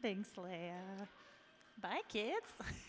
Thanks, Leia. Bye, kids.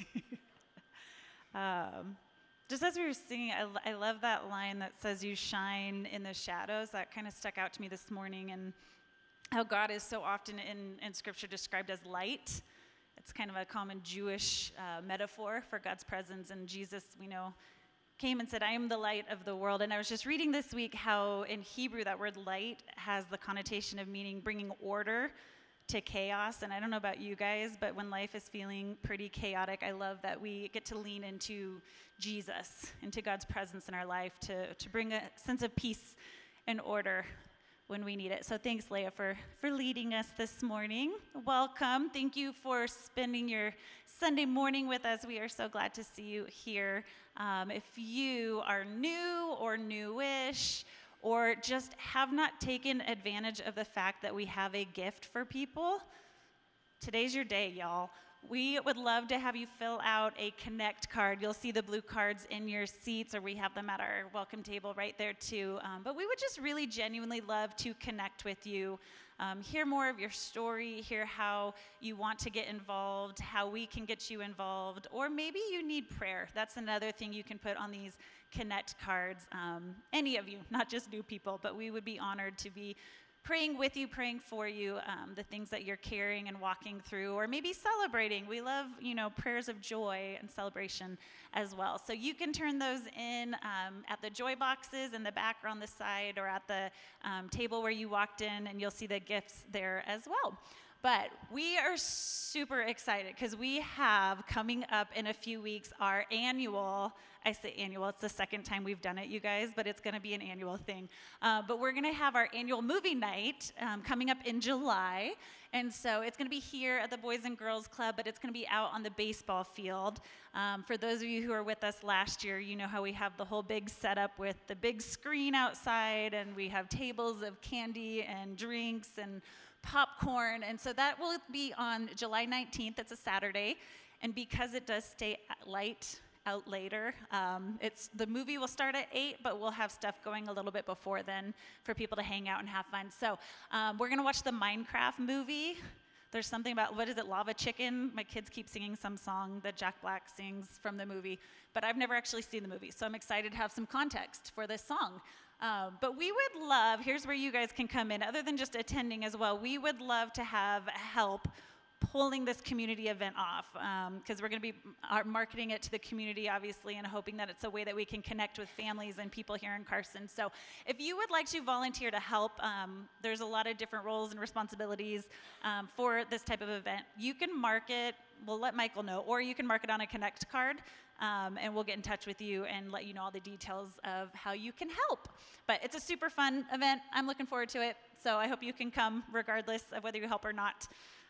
Just as we were singing, I love that line that says, "You shine in the shadows." That kind of stuck out to me this morning, and how God is so often in Scripture described as light. It's kind of a common Jewish metaphor for God's presence, and Jesus, we know, came and said, "I am the light of the world." And I was just reading this week how in Hebrew that word light has the connotation of meaning bringing order to chaos. And I don't know about you guys, but when life is feeling pretty chaotic, I love that we get to lean into Jesus, into God's presence in our life to bring a sense of peace and order when we need it. So thanks, Leah, for leading us this morning. Welcome. Thank you for spending your Sunday morning with us. We are so glad to see you here. If you are new or newish, or just have not taken advantage of the fact that we have a gift for people, today's your day, y'all. We would love to have you fill out a Connect card. You'll see the blue cards in your seats, or we have them at our welcome table right there too. But we would just really genuinely love to connect with you, hear more of your story, hear how you want to get involved, how we can get you involved, or maybe you need prayer. That's another thing you can put on these Connect cards. Any of you, not just new people, but we would be honored to be praying with you, praying for you, the things that you're carrying and walking through, or maybe celebrating. We love, prayers of joy and celebration as well. So you can turn those in at the joy boxes in the back or on the side, or at the table where you walked in, and you'll see the gifts there as well. But we are super excited because we have coming up in a few weeks our annual, I say annual, it's the second time we've done it, you guys, but it's going to be an annual thing. But we're going to have our annual movie night coming up in July. And so it's going to be here at the Boys and Girls Club, but it's going to be out on the baseball field. For those of you who were with us last year, you know how we have the whole big setup with the big screen outside, and we have tables of candy and drinks and popcorn. And so that will be on July 19th. It's a Saturday. And because it does stay light out later, the movie will start at 8, but we'll have stuff going a little bit before then for people to hang out and have fun. So we're going to watch the Minecraft movie. There's something about, what is it, Lava Chicken? My kids keep singing some song that Jack Black sings from the movie, but I've never actually seen the movie, so I'm excited to have some context for this song. But we would love, here's where you guys can come in, other than just attending as well, we would love to have help pulling this community event off, because we're going to be marketing it to the community, obviously, and hoping that it's a way that we can connect with families and people here in Carson. So if you would like to volunteer to help, there's a lot of different roles and responsibilities for this type of event. You can mark it, we'll let Michael know, or you can mark it on a Connect card, and we'll get in touch with you and let you know all the details of how you can help. But it's a super fun event. I'm looking forward to it, so I hope you can come regardless of whether you help or not.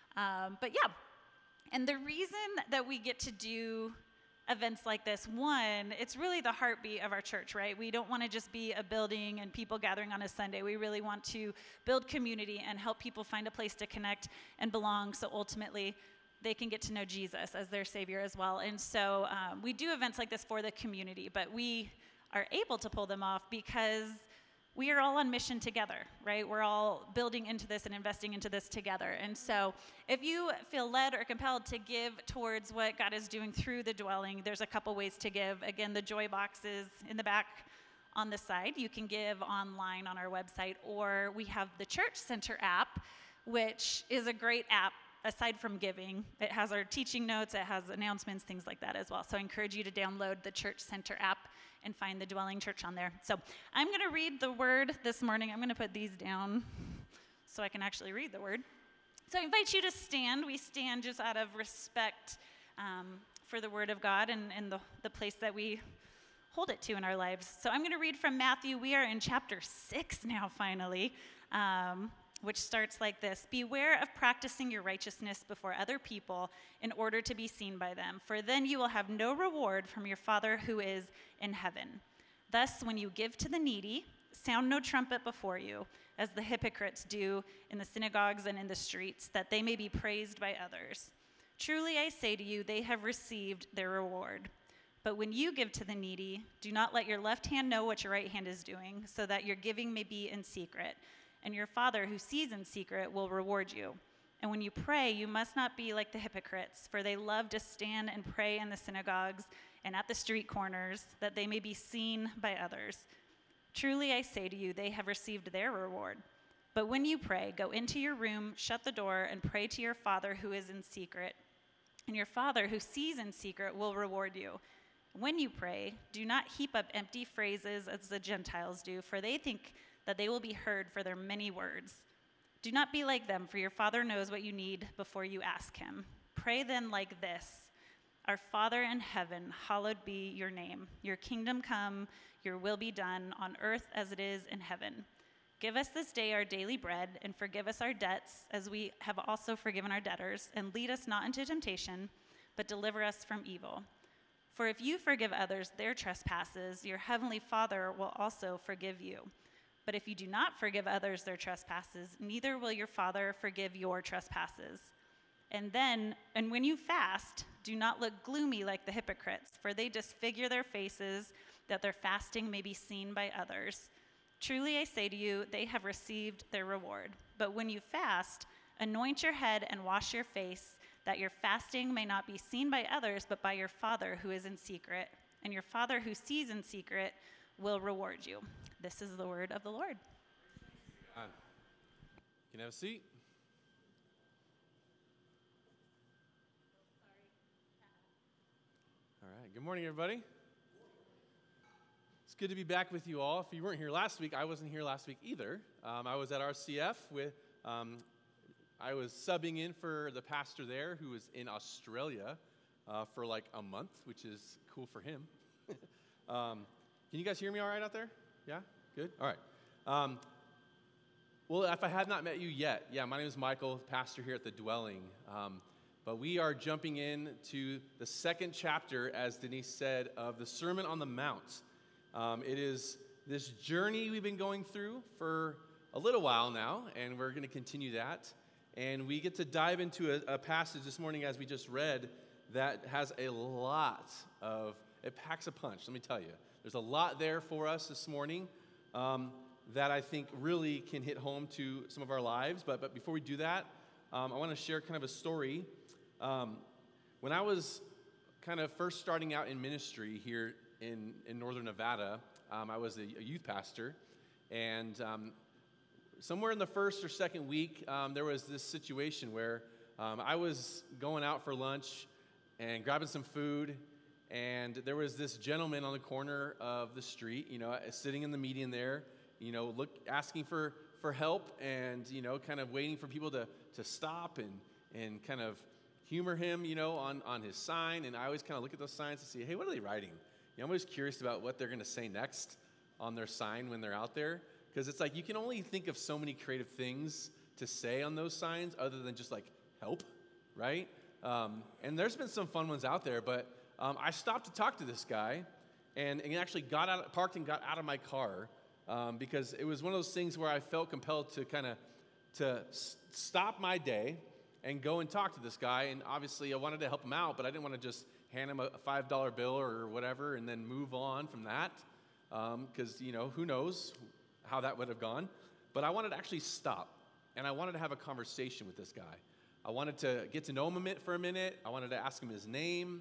But yeah, and the reason that we get to do events like this, one, it's really the heartbeat of our church, right? We don't want to just be a building and people gathering on a Sunday. We really want to build community and help people find a place to connect and belong, so ultimately they can get to know Jesus as their Savior as well. And so we do events like this for the community, but we are able to pull them off because we are all on mission together, right? We're all building into this and investing into this together. And so if you feel led or compelled to give towards what God is doing through the dwelling, there's a couple ways to give. Again, the joy box is in the back on the side. You can give online on our website, or we have the Church Center app, which is a great app. Aside from giving, it has our teaching notes, it has announcements, things like that as well. So I encourage you to download the Church Center app and find the Dwelling Church on there. So I'm going to read the word this morning. I'm going to put these down so I can actually read the word. So I invite you to stand. We stand just out of respect for the word of God and the place that we hold it to in our lives. So I'm going to read from Matthew. We are in chapter 6 now, finally. Which starts like this: "Beware of practicing your righteousness before other people in order to be seen by them, for then you will have no reward from your Father who is in heaven. Thus, when you give to the needy, sound no trumpet before you, as the hypocrites do in the synagogues and in the streets, that they may be praised by others. Truly I say to you, they have received their reward. But when you give to the needy, do not let your left hand know what your right hand is doing, so that your giving may be in secret. And your Father who sees in secret will reward you. And when you pray, you must not be like the hypocrites, for they love to stand and pray in the synagogues and at the street corners, that they may be seen by others. Truly I say to you, they have received their reward. But when you pray, go into your room, shut the door, and pray to your Father who is in secret. And your Father who sees in secret will reward you. When you pray, do not heap up empty phrases as the Gentiles do, for they think that they will be heard for their many words. Do not be like them, for your Father knows what you need before you ask him. Pray then like this: Our Father in heaven, hallowed be your name. Your kingdom come, your will be done on earth as it is in heaven. Give us this day our daily bread, and forgive us our debts as we have also forgiven our debtors. And lead us not into temptation, but deliver us from evil. For if you forgive others their trespasses, your heavenly Father will also forgive you. But if you do not forgive others their trespasses, neither will your Father forgive your trespasses. And when you fast, do not look gloomy like the hypocrites, for they disfigure their faces, that their fasting may be seen by others. Truly I say to you, they have received their reward. But when you fast, anoint your head and wash your face, that your fasting may not be seen by others, but by your Father who is in secret. And your Father who sees in secret will reward you. This is the word of the Lord. You can have a seat. All right. Good morning, everybody. It's good to be back with you all. If you weren't here last week, I wasn't here last week either. I was at RCF with. I was subbing in for the pastor there, who was in Australia for like a month, which is cool for him. Can you guys hear me all right out there? Yeah? Good? All right. Well, if I have not met you yet, my name is Michael, pastor here at The Dwelling. But we are jumping in to the second chapter, as Denise said, of the Sermon on the Mount. It is this journey we've been going through for a little while now, and we're going to continue that. And we get to dive into a passage this morning, as we just read, that has a lot of, it packs a punch, let me tell you. There's a lot there for us this morning that I think really can hit home to some of our lives. But before we do that, I want to share kind of a story. When I was kind of first starting out in ministry here in northern Nevada, I was a youth pastor, and somewhere in the first or second week, there was this situation where I was going out for lunch and grabbing some food, and there was this gentleman on the corner of the street, sitting in the median there, asking for help, and, kind of waiting for people to stop and kind of humor him, on his sign. And I always kind of look at those signs to see, hey, what are they writing? I'm always curious about what they're going to say next on their sign when they're out there. Because it's like you can only think of so many creative things to say on those signs other than just like help, right? And there's been some fun ones out there, but I stopped to talk to this guy and actually parked and got out of my car because it was one of those things where I felt compelled to stop my day and go and talk to this guy. And obviously I wanted to help him out, but I didn't want to just hand him a $5 bill or whatever and then move on from that because, who knows how that would have gone. But I wanted to actually stop, and I wanted to have a conversation with this guy. I wanted to get to know him for a minute. I wanted to ask him his name,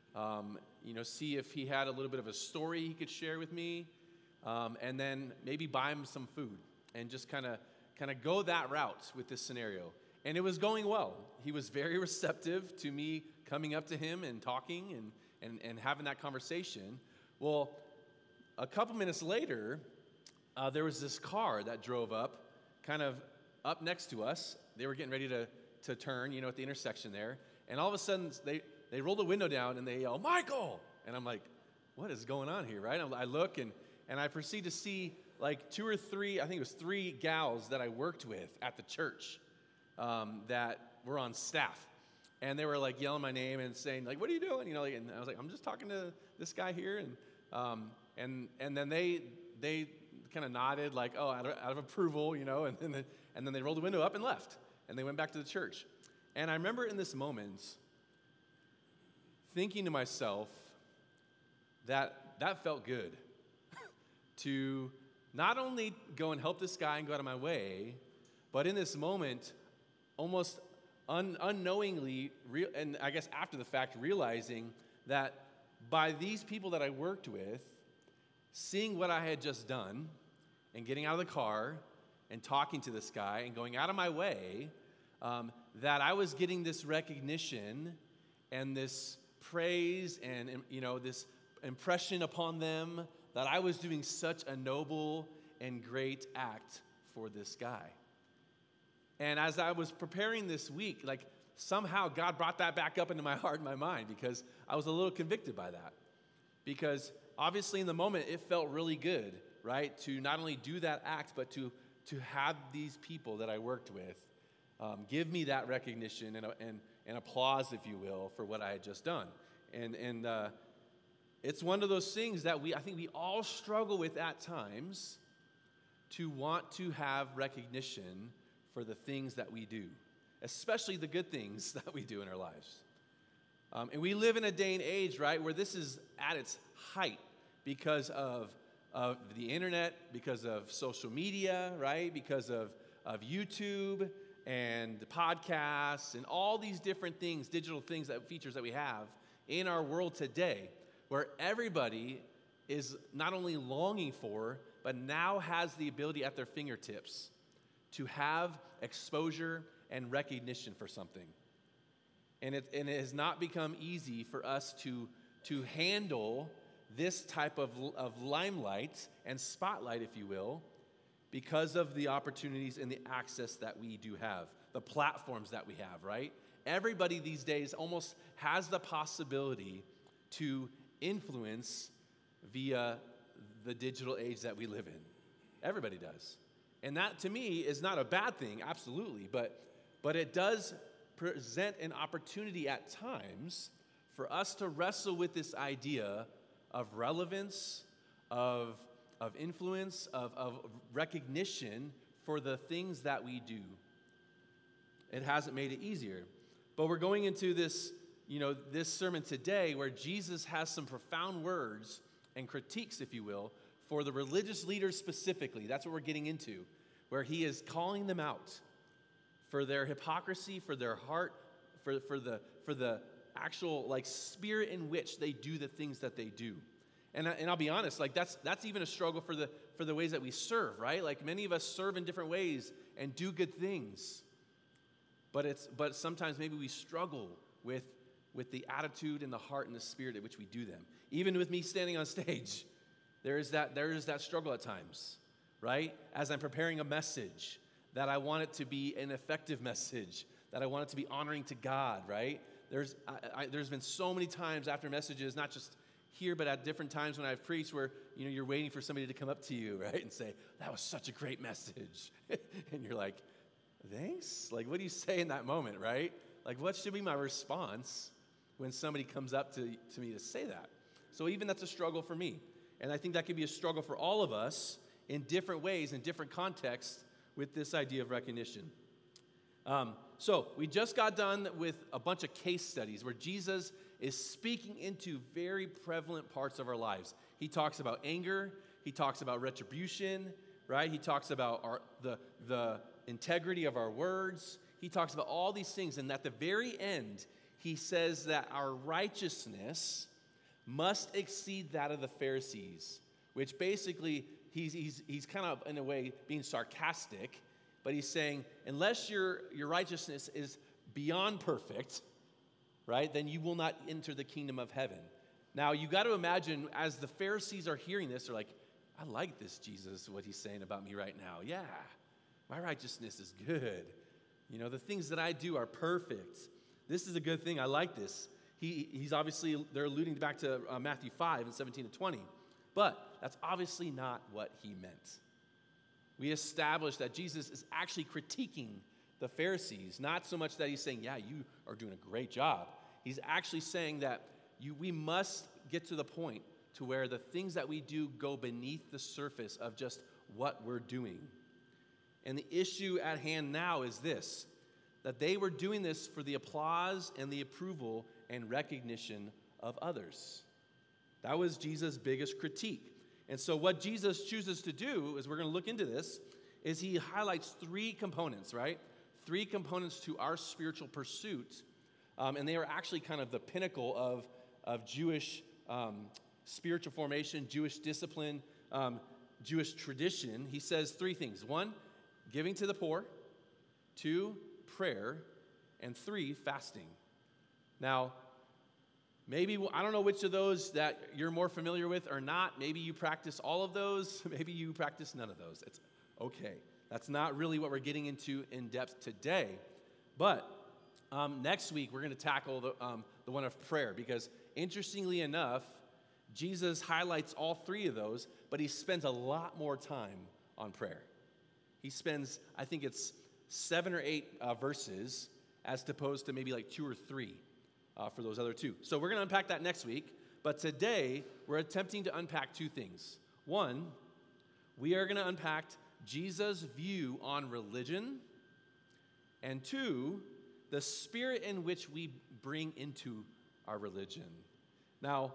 see if he had a little bit of a story he could share with me, and then maybe buy him some food and just kind of go that route with this scenario. And it was going well. He was very receptive to me coming up to him and talking and having that conversation. Well, a couple minutes later, there was this car that drove up, kind of up next to us. They were getting ready to turn, at the intersection there. And all of a sudden, they rolled the window down and they yell, "Michael!" And I'm like, what is going on here, right? I look and I proceed to see like 2 or 3, I think it was 3 gals that I worked with at the church that were on staff. And they were like yelling my name and saying like, "What are you doing?" And I was like, "I'm just talking to this guy here." And then they kind of nodded like, oh, out of approval, and then they rolled the window up and left, and they went back to the church. And I remember in this moment thinking to myself that felt good to not only go and help this guy and go out of my way, but in this moment almost unknowingly, and I guess after the fact, realizing that by these people that I worked with, seeing what I had just done and getting out of the car and talking to this guy and going out of my way, that I was getting this recognition and this praise and, this impression upon them that I was doing such a noble and great act for this guy. And as I was preparing this week, somehow God brought that back up into my heart and my mind, because I was a little convicted by that. Because obviously in the moment it felt really good, right? To not only do that act, but to have these people that I worked with give me that recognition and applause, if you will, for what I had just done. And it's one of those things that I think we all struggle with at times, to want to have recognition for the things that we do, especially the good things that we do in our lives. And we live in a day and age, right, where this is at its height because of the internet, because of social media, right, because of YouTube and the podcasts and all these different things, digital things, features that we have in our world today, where everybody is not only longing for, but now has the ability at their fingertips to have exposure and recognition for something. And it has not become easy for us to handle this type of limelight and spotlight, if you will, because of the opportunities and the access that we do have, the platforms that we have, right? Everybody these days almost has the possibility to influence via the digital age that we live in. Everybody does. And that, to me, is not a bad thing, absolutely, but it does present an opportunity at times for us to wrestle with this idea of relevance, of influence, of recognition for the things that we do. It hasn't made it easier. But we're going into this sermon today where Jesus has some profound words and critiques, if you will, for the religious leaders specifically. That's what we're getting into, where he is calling them out for their hypocrisy, for their heart, for the actual spirit in which they do the things that they do. And I'll be honest, that's even a struggle for the ways that we serve, right? Many of us serve in different ways and do good things. But sometimes maybe we struggle with the attitude and the heart and the spirit at which we do them. Even with me standing on stage, there is that struggle at times, right? As I'm preparing a message, that I want it to be an effective message, that I want it to be honoring to God, right? There's been so many times after messages, not just here, but at different times when I've preached, where you're waiting for somebody to come up to you, right, and say, "That was such a great message," and you're like, "Thanks." What do you say in that moment, right? What should be my response when somebody comes up to me to say that? So even that's a struggle for me. And I think that could be a struggle for all of us in different ways, in different contexts, with this idea of recognition. So we just got done with a bunch of case studies where Jesus is speaking into very prevalent parts of our lives. He talks about anger. He talks about retribution, right? He talks about the integrity of our words. He talks about all these things. And at the very end, he says that our righteousness must exceed that of the Pharisees, which basically he's kind of, in a way, being sarcastic, but he's saying, unless your righteousness is beyond perfect, right, then you will not enter the kingdom of heaven. Now, you got to imagine, as the Pharisees are hearing this, they're like, "I like this Jesus, what he's saying about me right now. Yeah, my righteousness is good. The things that I do are perfect. This is a good thing. I like this." He's obviously, they're alluding back to Matthew 5 and 17 to 20. But that's obviously not what he meant. We established that Jesus is actually critiquing the Pharisees, not so much that he's saying, "Yeah, you are doing a great job." He's actually saying that we must get to the point to where the things that we do go beneath the surface of just what we're doing. And the issue at hand now is this, that they were doing this for the applause and the approval and recognition of others. That was Jesus' biggest critique. And so what Jesus chooses to do, as we're going to look into this, is he highlights three components, right? three components to our spiritual pursuit, and they are actually kind of the pinnacle of Jewish spiritual formation, Jewish discipline, Jewish tradition. He says three things. One, giving to the poor. Two, prayer. And three, fasting. Now, maybe, I don't know which of those that you're more familiar with or not. Maybe you practice all of those. Maybe you practice none of those. It's okay. That's not really what we're getting into in depth today. But next week, we're going to tackle the one of prayer, because interestingly enough, Jesus highlights all three of those, but he spends a lot more time on prayer. He spends, I think it's 7 or 8 verses, as opposed to maybe like 2 or 3 for those other two. So we're going to unpack that next week. But today, we're attempting to unpack two things. One, we are going to unpack Jesus' view on religion. And two, the spirit in which we bring into our religion. Now,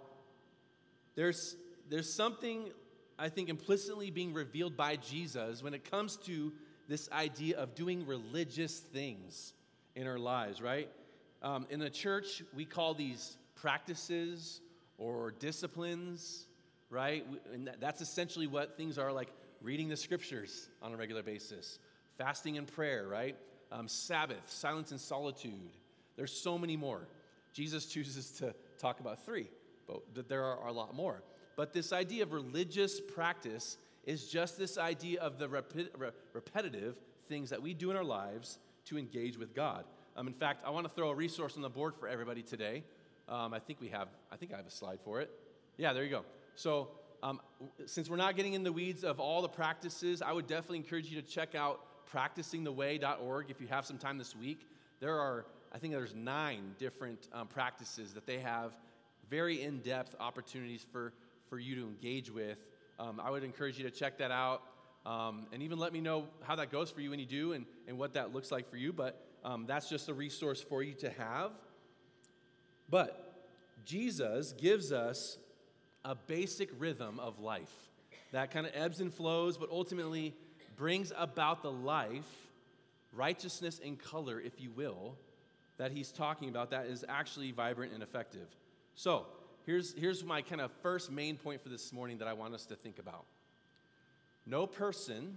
there's something, I think, implicitly being revealed by Jesus when it comes to this idea of doing religious things in our lives, right? In the church, we call these practices or disciplines, right? And that's essentially what things are, like reading the scriptures on a regular basis, fasting and prayer, right? Sabbath, silence and solitude. There's so many more. Jesus chooses to talk about 3, but there are a lot more. But this idea of religious practice is just this idea of the repetitive things that we do in our lives to engage with God. In fact, I want to throw a resource on the board for everybody today. I think I have a slide for it. Yeah, there you go. So since we're not getting in the weeds of all the practices, I would definitely encourage you to check out practicingtheway.org if you have some time this week. I think there's 9 different practices that they have, very in-depth opportunities for you to engage with. I would encourage you to check that out, and even let me know how that goes for you when you do, and what that looks like for you. But that's just a resource for you to have. But Jesus gives us a basic rhythm of life that kind of ebbs and flows, but ultimately brings about the life, righteousness and color, if you will, that he's talking about, that is actually vibrant and effective. So here's my kind of first main point for this morning that I want us to think about. No person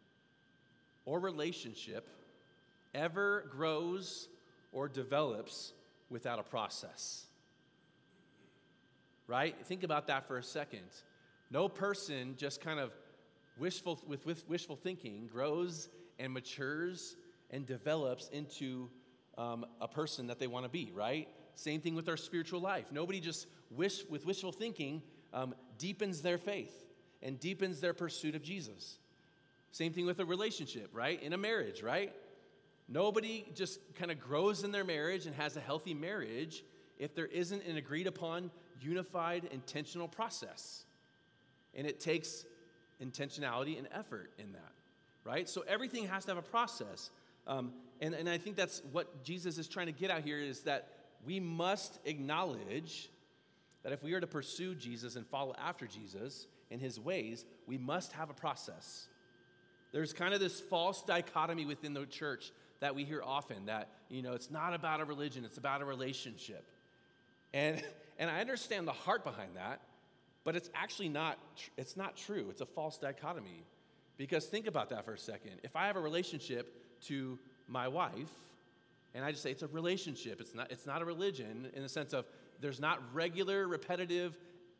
or relationship ever grows or develops without a process. Right? Think about that for a second. No person just kind of with wishful thinking grows and matures and develops into a person that they want to be, right? Same thing with our spiritual life. Nobody just with wishful thinking deepens their faith and deepens their pursuit of Jesus. Same thing with a relationship, right? In a marriage, right? Nobody just kind of grows in their marriage and has a healthy marriage if there isn't an agreed upon, unified, intentional process. And it takes intentionality and effort in that, right? So everything has to have a process. And I think that's what Jesus is trying to get out here, is that we must acknowledge that if we are to pursue Jesus and follow after Jesus in his ways, we must have a process. There's kind of this false dichotomy within the church that we hear often, that, it's not about a religion, it's about a relationship. And I understand the heart behind that, but it's actually not true. It's a false dichotomy. Because think about that for a second. If I have a relationship to my wife, and I just say it's a relationship, it's not a religion, in the sense of there's not regular, repetitive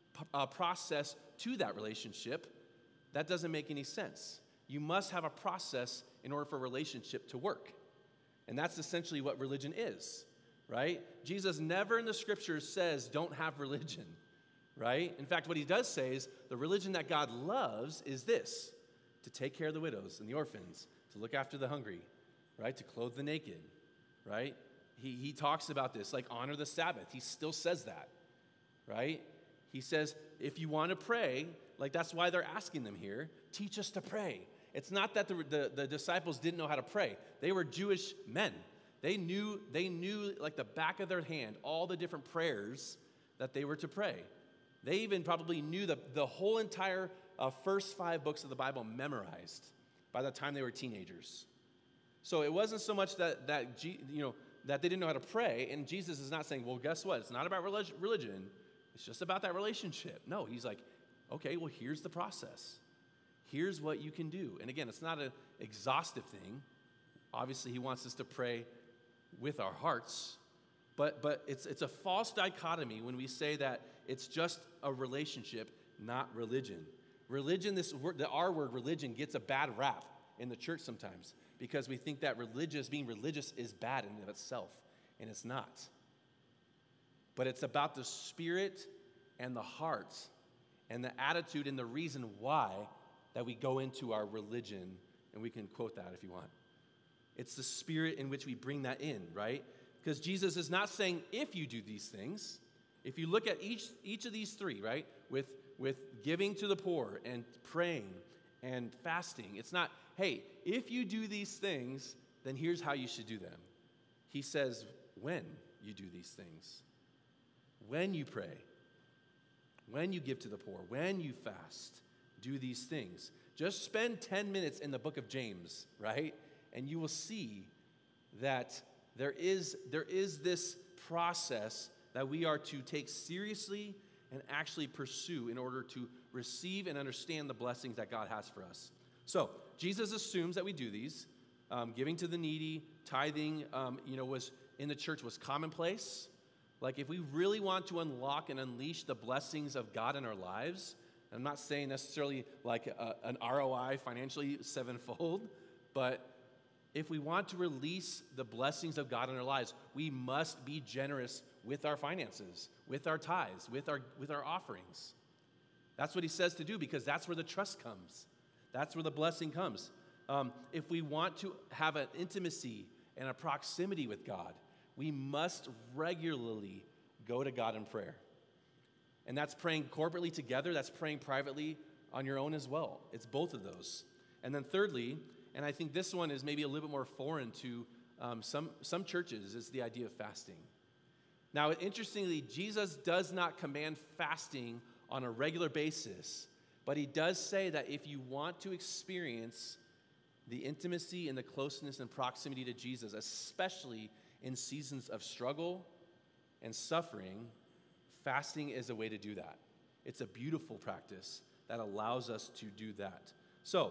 process to that relationship, that doesn't make any sense. You must have a process in order for a relationship to work. And that's essentially what religion is, right? Jesus never in the scriptures says don't have religion, right? In fact, what he does say is the religion that God loves is this: to take care of the widows and the orphans, to look after the hungry, right? To clothe the naked, right? He talks about this, like honor the Sabbath. He still says that, right? He says, if you want to pray, like that's why they're asking them here, teach us to pray. It's not that the disciples didn't know how to pray. They were Jewish men. They knew like the back of their hand all the different prayers that they were to pray. They even probably knew the whole entire first 5 books of the Bible memorized by the time they were teenagers. So it wasn't so much that that they didn't know how to pray, and Jesus is not saying, well, guess what? It's not about religion. It's just about that relationship. No, he's like, okay, well, here's the process. Here's what you can do. And again, it's not an exhaustive thing. Obviously, he wants us to pray with our hearts, but it's a false dichotomy when we say that it's just a relationship, not religion. Religion, the R word, religion, gets a bad rap in the church sometimes because we think that being religious is bad in and of itself, and it's not. But it's about the spirit and the heart and the attitude and the reason why that we go into our religion, and we can quote that if you want. It's the spirit in which we bring that in, right? Because Jesus is not saying if you do these things. If you look at each of these three, right, with giving to the poor and praying and fasting, it's not, hey, if you do these things, then here's how you should do them. He says when you do these things, when you pray, when you give to the poor, when you fast, do these things. Just spend 10 minutes in the book of James, right? And you will see that there is this process that we are to take seriously and actually pursue in order to receive and understand the blessings that God has for us. So Jesus assumes that we do these. Giving to the needy, tithing, was in the church was commonplace. Like if we really want to unlock and unleash the blessings of God in our lives, I'm not saying necessarily like an ROI financially sevenfold, but if we want to release the blessings of God in our lives, we must be generous with our finances, with our tithes, with our offerings. That's what he says to do because that's where the trust comes. That's where the blessing comes. If we want to have an intimacy and a proximity with God, we must regularly go to God in prayer. And that's praying corporately together. That's praying privately on your own as well. It's both of those. And then thirdly, and I think this one is maybe a little bit more foreign to some churches, is the idea of fasting. Now, interestingly, Jesus does not command fasting on a regular basis, but he does say that if you want to experience the intimacy and the closeness and proximity to Jesus, especially in seasons of struggle and suffering, fasting is a way to do that. It's a beautiful practice that allows us to do that. So,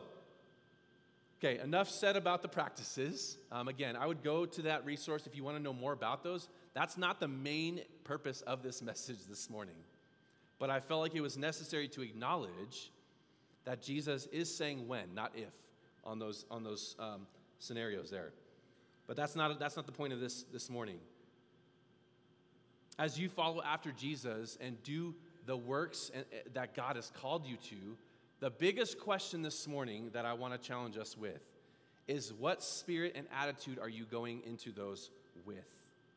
okay, enough said about the practices. Again, I would go to that resource if you want to know more about those. That's not the main purpose of this message this morning. But I felt like it was necessary to acknowledge that Jesus is saying when, not if, on those scenarios there. But that's not the point of this morning. As you follow after Jesus and do the works that God has called you to, the biggest question this morning that I want to challenge us with is what spirit and attitude are you going into those with?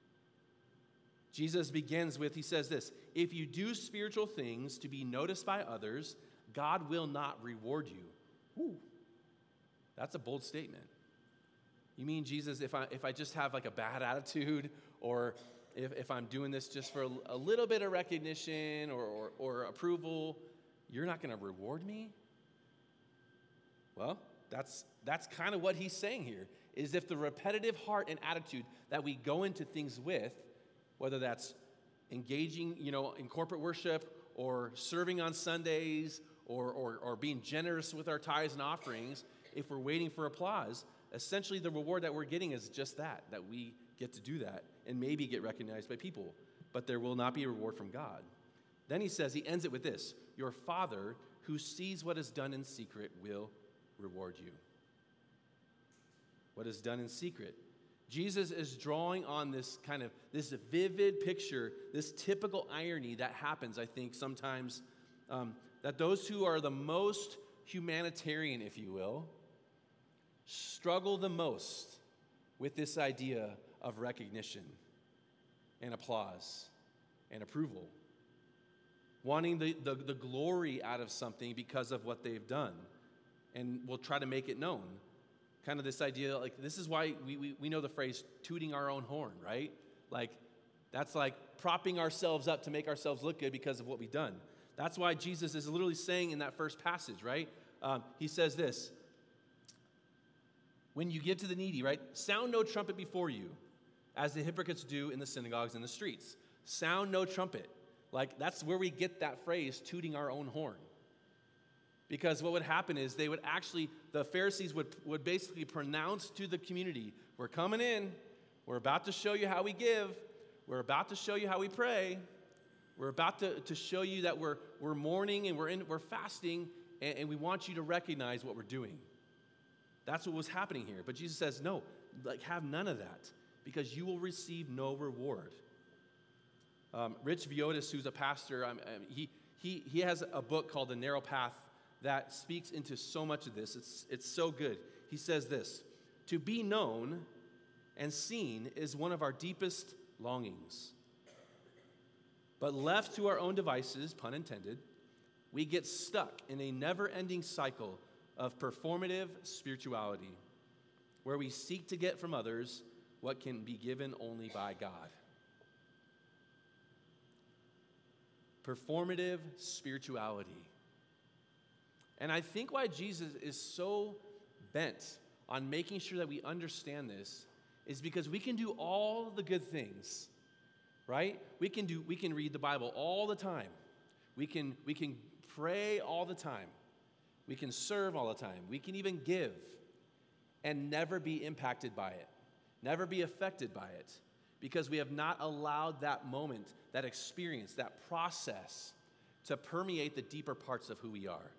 Jesus begins with, he says this, if you do spiritual things to be noticed by others, God will not reward you. Whew. That's a bold statement. You mean, Jesus, if I just have like a bad attitude, or if I'm doing this just for a little bit of recognition or approval, you're not going to reward me? Well, that's kind of what he's saying here, is if the repetitive heart and attitude that we go into things with, whether that's engaging, in corporate worship or serving on Sundays or being generous with our tithes and offerings, if we're waiting for applause, essentially the reward that we're getting is just that we get to do that and maybe get recognized by people, but there will not be a reward from God. Then he ends it with this, your Father who sees what is done in secret will reward you. What is done in secret? Jesus is drawing on this vivid picture, this typical irony that happens, I think, sometimes, that those who are the most humanitarian, if you will, struggle the most with this idea of recognition and applause and approval, wanting the glory out of something because of what they've done, and will try to make it known. Kind of this idea, like, this is why we know the phrase tooting our own horn, right? Like, that's like propping ourselves up to make ourselves look good because of what we've done. That's why Jesus is literally saying in that first passage, right? He says this, when you give to the needy, right? Sound no trumpet before you, as the hypocrites do in the synagogues and the streets. Sound no trumpet. Like, that's where we get that phrase, tooting our own horn. Because what would happen is the Pharisees would basically pronounce to the community, we're coming in, we're about to show you how we give, we're about to show you how we pray, we're about to show you that we're mourning and we're fasting, and we want you to recognize what we're doing. That's what was happening here. But Jesus says, no, have none of that, because you will receive no reward. Rich Viotis, who's a pastor, he has a book called The Narrow Path that speaks into so much of this. It's so good. He says this: to be known and seen is one of our deepest longings. But left to our own devices, pun intended, we get stuck in a never-ending cycle of performative spirituality, where we seek to get from others what can be given only by God. Performative spirituality. And I think why Jesus is so bent on making sure that we understand this is because we can do all the good things, right? We can read the Bible all the time. We can pray all the time. We can serve all the time. We can even give and never be impacted by it, never be affected by it, because we have not allowed that moment, that experience, that process to permeate the deeper parts of who we are.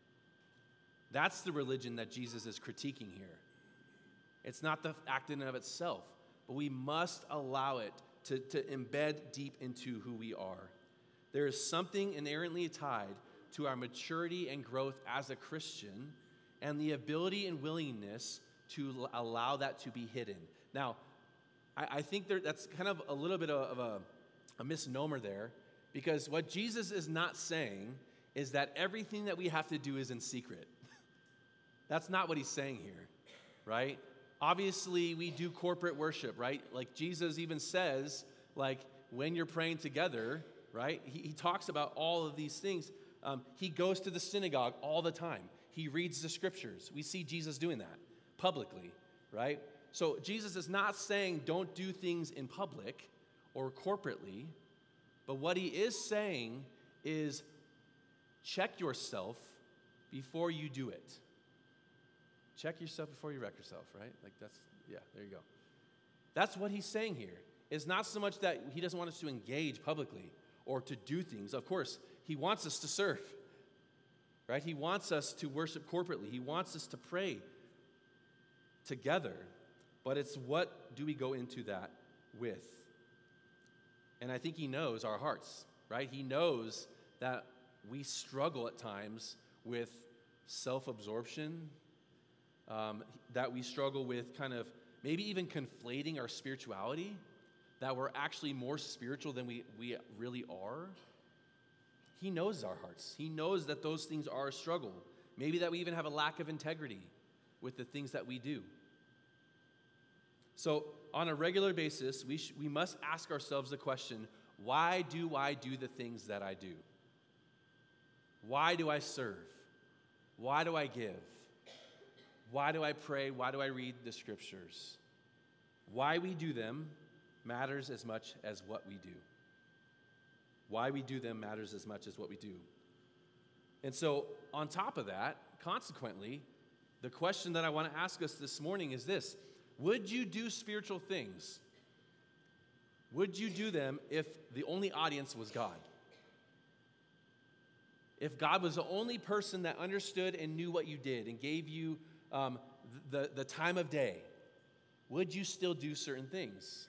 That's the religion that Jesus is critiquing here. It's not the act in and of itself, but we must allow it to embed deep into who we are. There is something inherently tied to our maturity and growth as a Christian, and the ability and willingness to allow that to be hidden. Now, I think that's kind of a little bit of a misnomer there, because what Jesus is not saying is that everything that we have to do is in secret. That's not what he's saying here, right? Obviously, we do corporate worship, right? Like Jesus even says, like, when you're praying together, right? He talks about all of these things. He goes to the synagogue all the time. He reads the scriptures. We see Jesus doing that publicly, right? So Jesus is not saying don't do things in public or corporately, but what he is saying is check yourself before you do it. Check yourself before you wreck yourself, right? There you go. That's what he's saying here. It's not so much that he doesn't want us to engage publicly or to do things. Of course, he wants us to serve, right? He wants us to worship corporately. He wants us to pray together. But it's what do we go into that with? And I think he knows our hearts, right? He knows that we struggle at times with self-absorption, that we struggle with kind of maybe even conflating our spirituality, that we're actually more spiritual than we really are. He knows our hearts. He knows that those things are a struggle. Maybe that we even have a lack of integrity with the things that we do. So on a regular basis, we must ask ourselves the question, why do I do the things that I do? Why do I serve? Why do I give? Why do I pray? Why do I read the scriptures? Why we do them matters as much as what we do. Why we do them matters as much as what we do. And so on top of that, consequently, the question that I want to ask us this morning is this: would you do spiritual things? Would you do them if the only audience was God? If God was the only person that understood and knew what you did and gave you the time of day, would you still do certain things?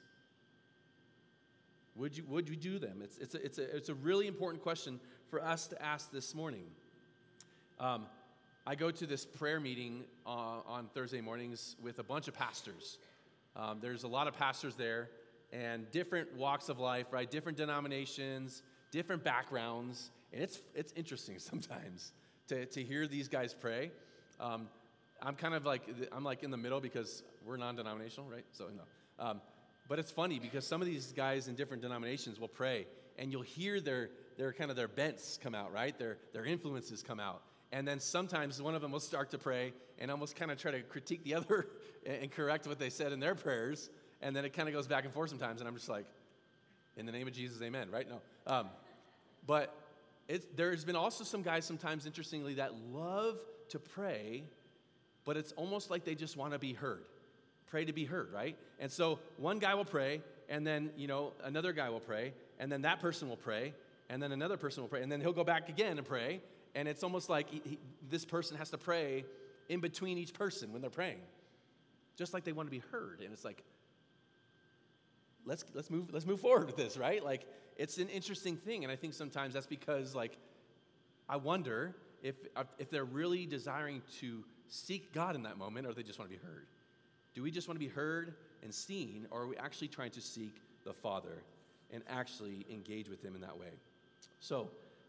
Would you do them? It's a really important question for us to ask this morning. I go to this prayer meeting on Thursday mornings with a bunch of pastors. There's a lot of pastors there, and different walks of life, right? Different denominations, different backgrounds, and it's interesting sometimes to hear these guys pray. I'm kind of like in the middle because we're non-denominational, right? So no. But it's funny because some of these guys in different denominations will pray, and you'll hear their kind of their bents come out, right? Their influences come out. And then sometimes one of them will start to pray and almost kind of try to critique the other and correct what they said in their prayers. And then it kind of goes back and forth sometimes. And I'm just like, in the name of Jesus, amen, right? No. But there's been also some guys sometimes, interestingly, that love to pray, but it's almost like they just want to be heard. Pray to be heard, right? And so one guy will pray, and then, another guy will pray, and then that person will pray, and then another person will pray, and then he'll go back again and pray. And it's almost like this person has to pray in between each person when they're praying, just like they want to be heard. And it's like, let's move forward with this, right? Like, it's an interesting thing, and I think sometimes that's because, like, I wonder if they're really desiring to seek God in that moment, or they just want to be heard. Do we just want to be heard and seen, or are we actually trying to seek the Father and actually engage with Him in that way? So,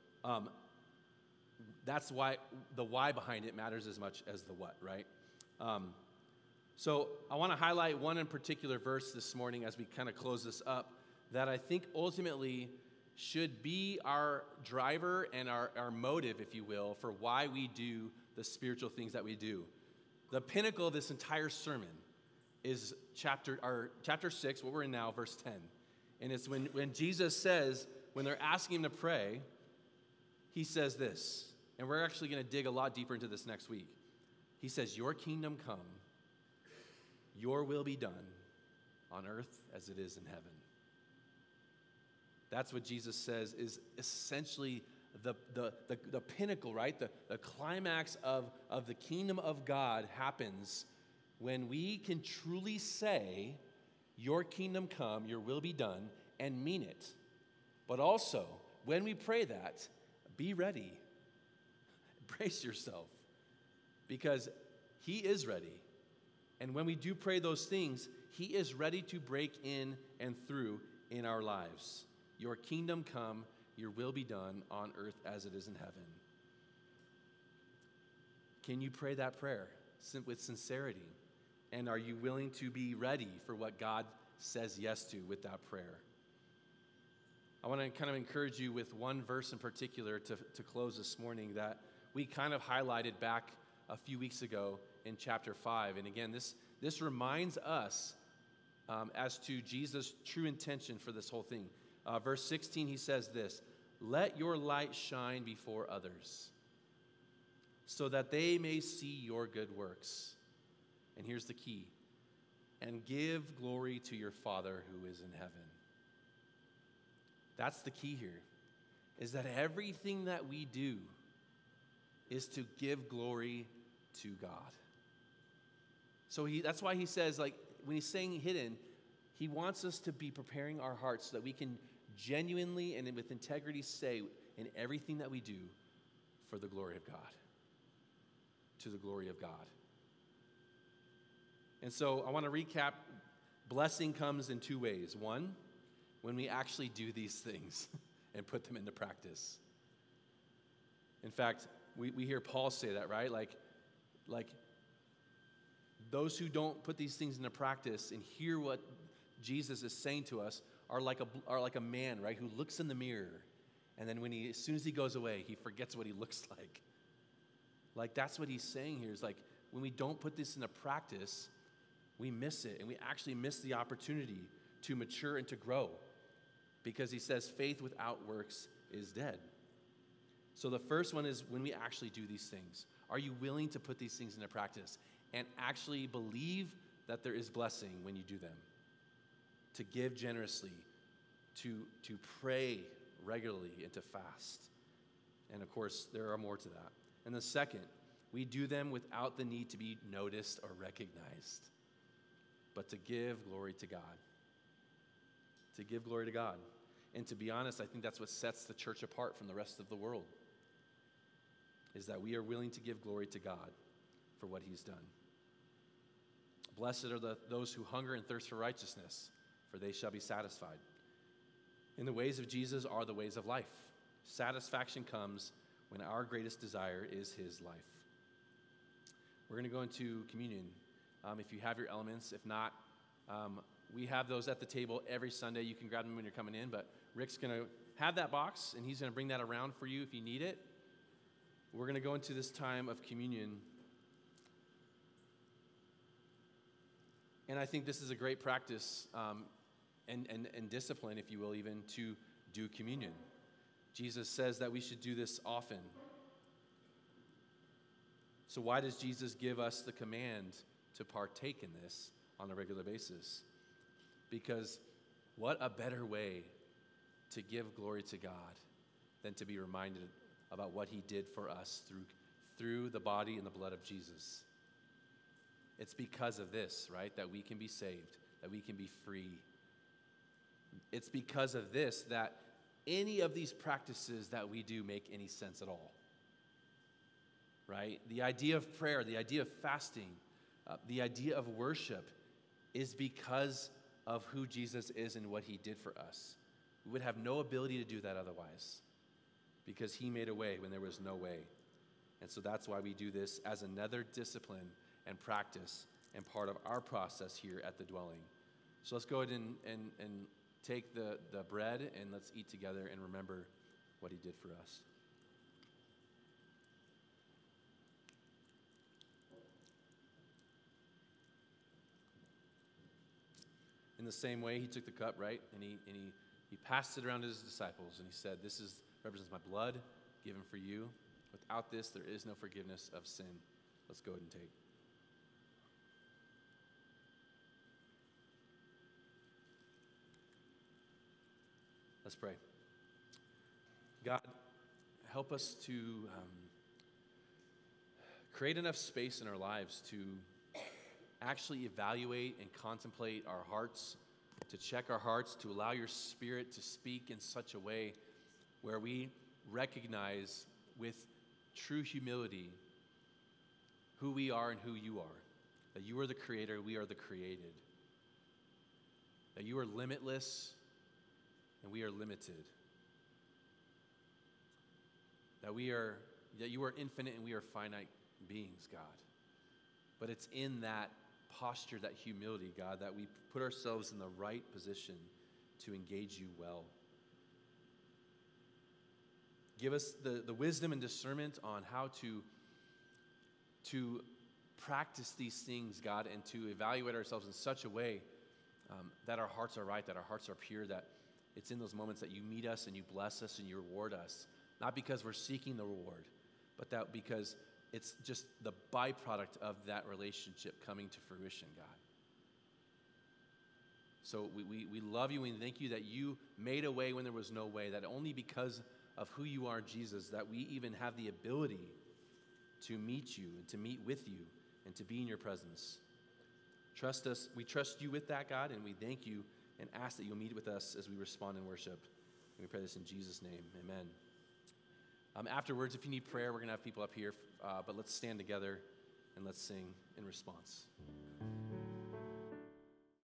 that's why the why behind it matters as much as the what, right? So I want to highlight one in particular verse this morning as we kind of close this up that I think ultimately should be our driver and our motive, if you will, for why we do the spiritual things that we do. The pinnacle of this entire sermon is chapter 6, what we're in now, verse 10. And it's when Jesus says, when they're asking Him to pray, He says this. And we're actually going to dig a lot deeper into this next week. He says, your kingdom come, your will be done on earth as it is in heaven. That's what Jesus says is essentially the pinnacle, right? The climax of the kingdom of God happens when we can truly say, your kingdom come, your will be done, and mean it. But also, when we pray that, be ready. Brace yourself, because He is ready. And when we do pray those things, He is ready to break in and through in our lives. Your kingdom come, your will be done on earth as it is in heaven. Can you pray that prayer with sincerity? And are you willing to be ready for what God says yes to with that prayer? I want to kind of encourage you with one verse in particular to close this morning that we kind of highlighted back a few weeks ago in chapter 5. And again, this reminds us as to Jesus' true intention for this whole thing. Verse 16, He says this, let your light shine before others so that they may see your good works. And here's the key, and give glory to your Father who is in heaven. That's the key here, is that everything that we do is to give glory to God. So that's why He says, like, when He's saying hidden, He wants us to be preparing our hearts so that we can genuinely and with integrity say in everything that we do, for the glory of God, to the glory of God. And so I want to recap. Blessing comes in two ways. One, when we actually do these things and put them into practice. In fact, we hear Paul say that, right? Like those who don't put these things into practice and hear what Jesus is saying to us are like a man, right, who looks in the mirror, and then as soon as he goes away, he forgets what he looks like. Like, that's what He's saying here, is like, when we don't put this into practice, we miss it, and we actually miss the opportunity to mature and to grow, because He says faith without works is dead. So the first one is when we actually do these things. Are you willing to put these things into practice and actually believe that there is blessing when you do them? To give generously, to pray regularly, and to fast. And of course, there are more to that. And the second, we do them without the need to be noticed or recognized, but to give glory to God. To give glory to God. And to be honest, I think that's what sets the church apart from the rest of the world, is that we are willing to give glory to God for what He's done. Blessed are those who hunger and thirst for righteousness, for they shall be satisfied. And the ways of Jesus are the ways of life. Satisfaction comes when our greatest desire is His life. We're going to go into communion. If you have your elements, if not, we have those at the table every Sunday. You can grab them when you're coming in, but Rick's going to have that box, and he's going to bring that around for you if you need it. we're going to go into this time of communion. And I think this is a great practice and discipline, if you will, even to do communion. Jesus says that we should do this often. So why does Jesus give us the command to partake in this on a regular basis? Because what a better way to give glory to God than to be reminded about what he did for us through the body and the blood of Jesus. It's because of this, right, that we can be saved, that we can be free. It's because of this that any of these practices that we do make any sense at all, right? The idea of prayer, the idea of fasting, the idea of worship is because of who Jesus is and what he did for us. We would have no ability to do that otherwise because he made a way when there was no way. And so that's why we do this as another discipline and practice and part of our process here at the dwelling. So let's go ahead and take the bread and let's eat together and remember what he did for us. In the same way, he took the cup, right? And he passed it around to his disciples and he said, this represents my blood given for you. Without this, there is no forgiveness of sin. Let's go ahead and take. Let's pray. God, help us to create enough space in our lives to actually evaluate and contemplate our hearts, to check our hearts, to allow your Spirit to speak in such a way where we recognize with true humility who we are and who you are. That you are the creator, we are the created. That you are limitless and we are limited. That you are infinite and we are finite beings, God. But it's in that posture, that humility, God, that we put ourselves in the right position to engage you well. Give us the wisdom and discernment on how to practice these things, God, and to evaluate ourselves in such a way that our hearts are right, that our hearts are pure, that it's in those moments that you meet us and you bless us and you reward us. Not because we're seeking the reward, but that because it's just the byproduct of that relationship coming to fruition, God. So we love you and thank you that you made a way when there was no way, that only because of who you are, Jesus, that we even have the ability to meet you and to meet with you and to be in your presence. Trust us. We trust you with that, God, and we thank you and ask that you'll meet with us as we respond in worship. And we pray this in Jesus' name. Amen. Afterwards, if you need prayer, we're going to have people up here, but let's stand together and let's sing in response.